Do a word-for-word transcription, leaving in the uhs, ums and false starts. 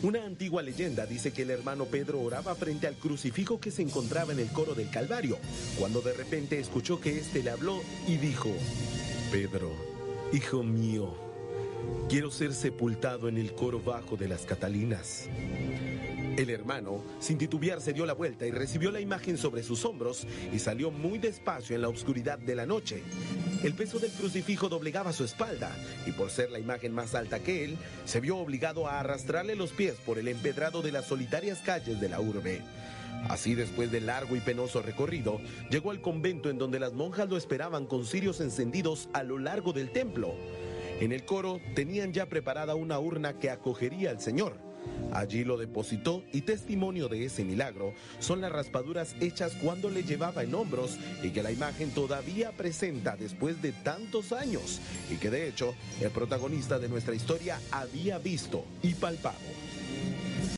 Una antigua leyenda dice que el hermano Pedro oraba frente al crucifijo que se encontraba en el coro del Calvario, cuando de repente escuchó que éste le habló y dijo: Pedro, hijo mío, quiero ser sepultado en el coro bajo de las Catalinas. El hermano, sin titubear, se dio la vuelta y recibió la imagen sobre sus hombros y salió muy despacio en la oscuridad de la noche. El peso del crucifijo doblegaba su espalda y por ser la imagen más alta que él, se vio obligado a arrastrarle los pies por el empedrado de las solitarias calles de la urbe. Así, después del largo y penoso recorrido, llegó al convento en donde las monjas lo esperaban con cirios encendidos a lo largo del templo. En el coro tenían ya preparada una urna que acogería al Señor. Allí lo depositó y testimonio de ese milagro son las raspaduras hechas cuando le llevaba en hombros y que la imagen todavía presenta después de tantos años y que de hecho el protagonista de nuestra historia había visto y palpado.